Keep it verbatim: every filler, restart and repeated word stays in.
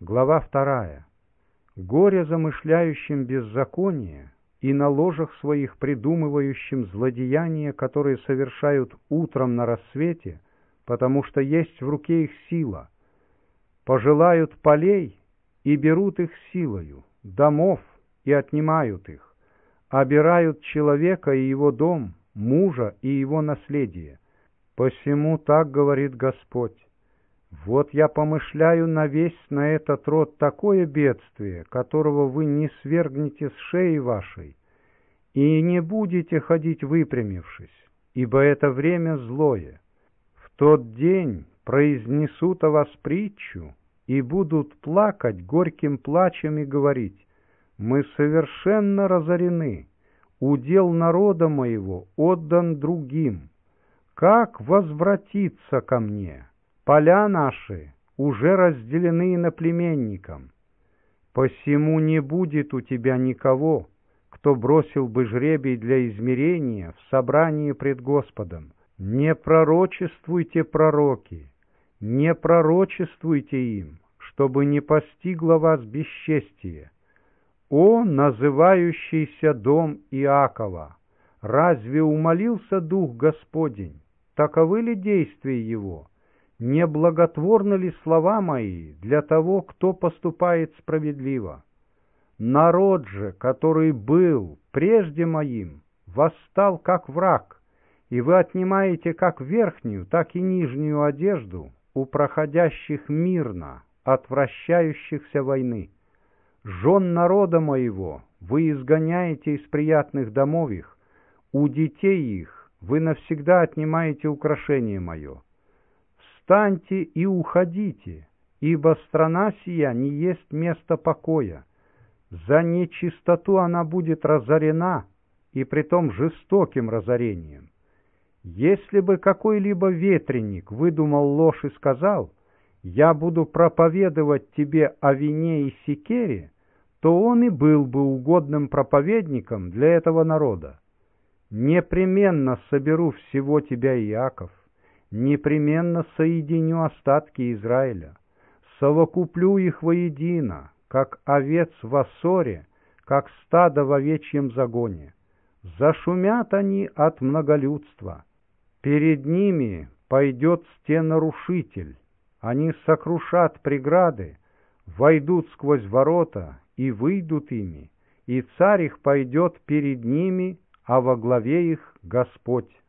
Глава вторая. Горе замышляющим беззаконие и на ложах своих придумывающим злодеяния, которые совершают утром на рассвете, потому что есть в руке их сила. Пожелают полей и берут их силою, домов и отнимают их, обирают человека и его дом, мужа и его наследие. Посему так говорит Господь: вот я помышляю навесть на этот род такое бедствие, которого вы не свергнете с шеи вашей, и не будете ходить выпрямившись, ибо это время злое. В тот день произнесут о вас притчу и будут плакать горьким плачем и говорить: мы совершенно разорены, удел народа моего отдан другим. Как возвратиться ко мне? Поля наши уже разделены иноплеменникам. Посему не будет у тебя никого, кто бросил бы жребий для измерения в собрании пред Господом. Не пророчествуйте, пророки, не пророчествуйте им, чтобы не постигло вас бесчестие. О, называющийся дом Иакова! Разве умолился Дух Господень? Таковы ли действия его? Не благотворны ли слова мои для того, кто поступает справедливо? Народ же, который был прежде моим, восстал как враг, и вы отнимаете как верхнюю, так и нижнюю одежду у проходящих мирно, отвращающихся войны. Жен народа моего вы изгоняете из приятных домов их, у детей их вы навсегда отнимаете украшение мое. Встаньте и уходите, ибо страна сия не есть место покоя. За нечистоту она будет разорена, и притом жестоким разорением. Если бы какой-либо ветреник выдумал ложь и сказал: «Я буду проповедовать тебе о вине и секере», то он и был бы угодным проповедником для этого народа. Непременно соберу всего тебя, Иаков, непременно соединю остатки Израиля, совокуплю их воедино, как овец в Ассоре, как стадо в овечьем загоне. Зашумят они от многолюдства. Перед ними пойдет стенарушитель, они сокрушат преграды, войдут сквозь ворота и выйдут ими, и царь их пойдет перед ними, а во главе их Господь.